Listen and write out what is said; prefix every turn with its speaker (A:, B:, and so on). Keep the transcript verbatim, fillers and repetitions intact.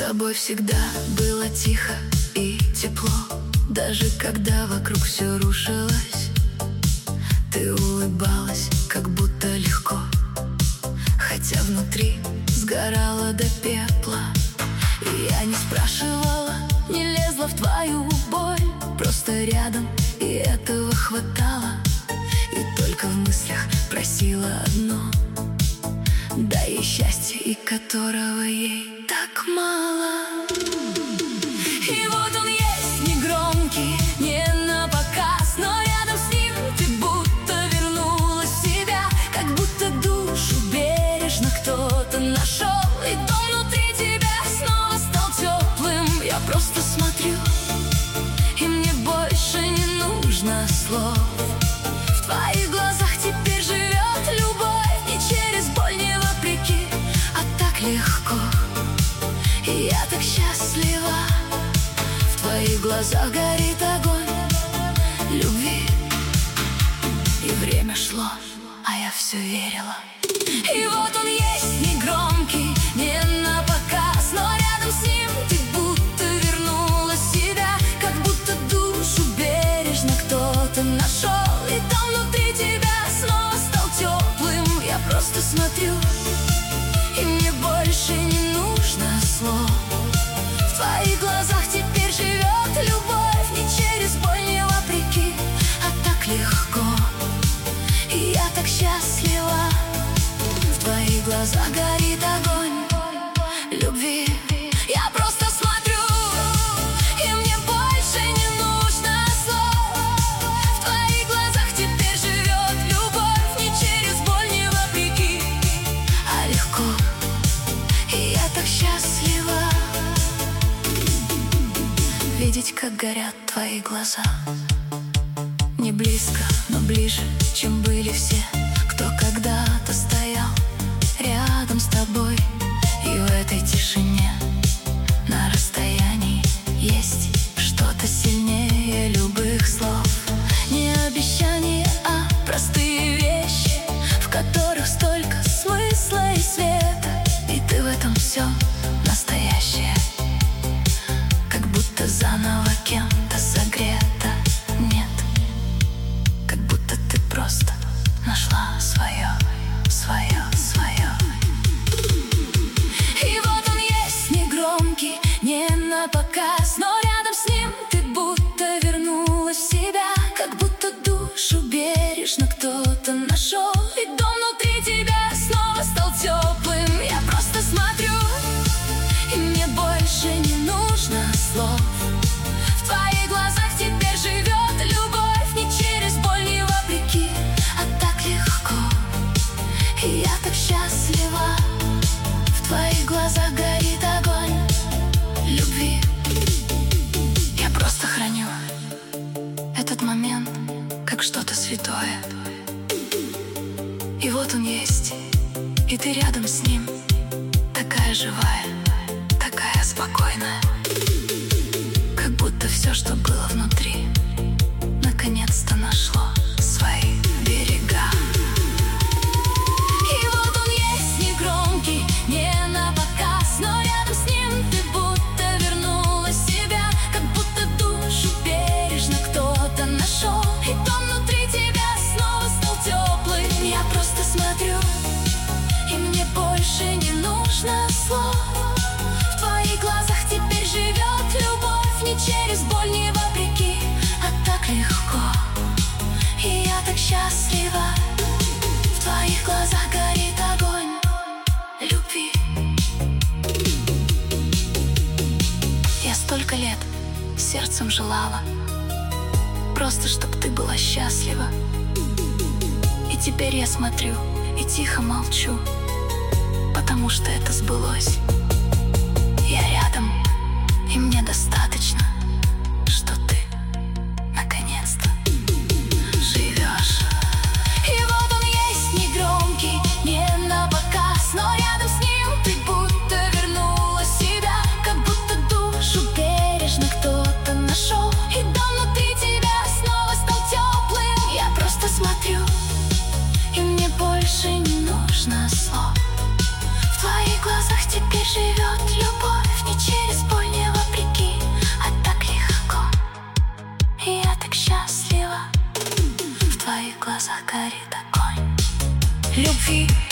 A: тобой всегда было тихо и тепло, даже когда вокруг все рушилось. Ты улыбалась, как будто легко, хотя внутри сгорала до пепла. И я не спрашивала, не лезла в твою боль, просто рядом, и этого хватало. И только в мыслях просила одно: дай ей счастье, и которого ей так мало. И вот он есть, негромкий, не на показ, но рядом с ним ты будто вернулась в себя, как будто душу бережно кто-то нашел, и дом внутри тебя снова стал теплым. Я просто смотрю, и мне больше не нужно слов. В твоих глазах теперь живет любовь, не через боль, не вопреки, а так легко. И я так счастлива. В твоих глазах горит огонь любви. И время шло, а я все верила. И вот он есть, негромкий, не на показ, но рядом с ним ты будто вернулась в себя, как будто душу бережно кто-то нашел, и там внутри тебя снова стал теплым. Я просто смотрю, и мне больше не нужно слов. В твоих глазах теперь живет любовь, не через боль, не вопреки, а так легко. И я так счастлива. В твоих глазах горит огонь любви. Я просто смотрю, и мне больше не нужно слов. В твоих глазах теперь живет любовь, не через боль, не вопреки, а легко. И я так счастлива. Видеть, как горят твои глаза, не близко, но ближе, чем были все, кто когда-то стоял рядом с тобой. И в этой тишине, на расстоянии, есть что-то сильнее любых слов. Не обещания, а простые вещи, в которых столько смысла и света. И ты в этом все настоящее, как будто заново кем-то согрета. Нет, как будто ты просто нашла свое, свое, свое. И вот он есть, негромкий, не на показ, но рядом с ним ты будто вернулась в себя, как будто душу бережно кто-то нашел, и дом внутри тебя снова стал теплым. Я просто смотрю, и мне больше не нужно слов. В твоих глазах теперь живет любовь, не через боль, не вопреки, а так легко. И я так счастлива. В твоих глазах горит огонь любви. Я просто храню этот момент как что-то святое. И вот он есть, и ты рядом с ним, такая живая, такая спокойная, как будто все, что было внутри, наконец-то нашло свои берега. И вот он есть, негромкий, не на показ, но рядом с ним ты будто вернулась в себя, как будто душу бережно кто-то нашел, и дом внутри тебя снова стал теплым. Я просто смотрю, и мне больше не нужно слов. В твоих глазах теперь живет любовь, не через боль, не вопреки, а так легко. И я так счастлива. В твоих глазах горит огонь любви. Я столько лет сердцем желала, просто чтоб ты была счастлива. И теперь я смотрю и тихо молчу, потому что это сбылось. Я рядом, и мне достаточно, что ты наконец-то живешь. И вот он есть, негромкий, не на показ, но рядом с ним ты будто вернулась в себя, как будто душу бережно кто-то нашел, и дом внутри тебя снова стал теплым. Я просто смотрю, и мне больше не нужно слов. В твоих глазах теперь глазах горит огонь любви.